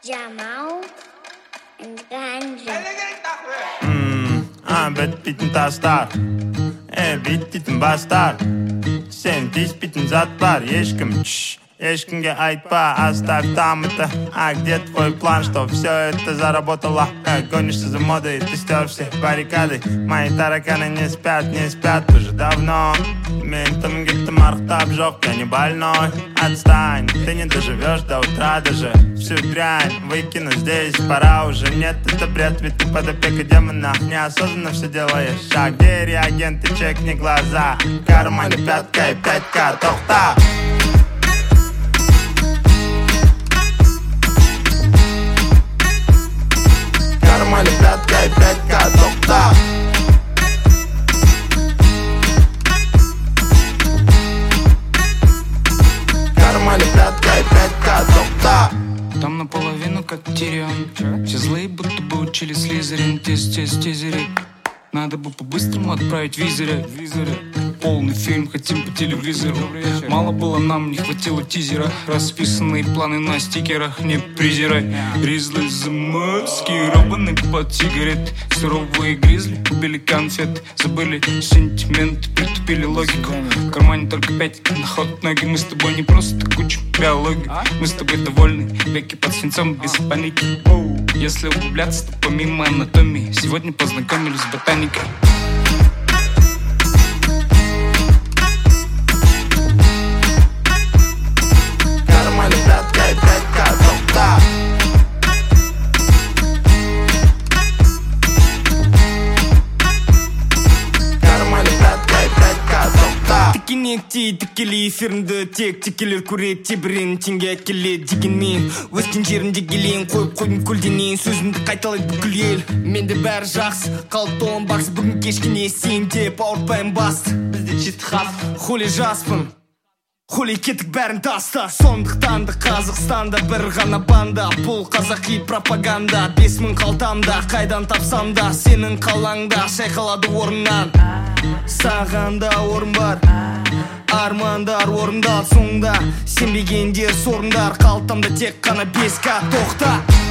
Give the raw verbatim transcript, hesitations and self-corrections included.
Jamal and Ganja. Hmm, ah, bitbitten tastar. E bittiten bastar. Sen tispitten zat var, ешкім, чш. Ешкімге айтпа, оставь там это. А где твой план, что все это заработало? Как гонишься за модой, ты стер все баррикады. Мои тараканы не спят, не спят уже давно. Ментом где-то мархтаб жёг, я не больной. Отстань, ты не доживешь до утра даже. Всю дрянь выкину здесь, пора уже. Нет, это бред, ведь ты под опекой демона. Неосознанно все делаешь. Шаг, где реагенты, чекни глаза. В кармане пятка и пятька, тохта. Кармане пятка и пятька, тохта. Кармане пятка и пятька, тохта. Там наполовину как Тирион. Все злые будто бы учили Слизерин. Тез, тез, тезери. Надо бы по-быстрому отправить визеры. Полный фильм хотим по телевизору. Мало было нам, не хватило тизера. Расписанные планы на стикерах, не презирай. Гризли замаскированный под сигарет. Суровые гризли убили конфет. Забыли сентимент, притупили логику. В кармане только пять, на ход ноги. Мы с тобой не просто куча биологии. Мы с тобой довольны, веки под свинцом без паники. Если углубляться, то помимо анатомии сегодня познакомились с ботаникой. Кармане пятка и пятька, тохта. Кармане пятка и пятька, тохта. Тікенекти, тікелей эфирімді тек текелер көрет тебірен теңге келет дегенмен өскен жерімде келейін қойып қойдым көлденейін сөзімді қайталайды бүкіл ел менде бәрі жақсы қалыпты он бақсы бүгін кешкене сен деп ауыртпайын басты бізде чисто хас хули жаспын хули кеттік бәрін таста сондықтан да Қазақстанда бір ғана банда бұл қазақи пропаганда бес мың қалтамда қайдан тапсам да сенің қалаңда шайқалады орыннан саған да орын бар армандар орындалды соңында сенбегендер сорындар қалтамда тек қана бес ка тоқта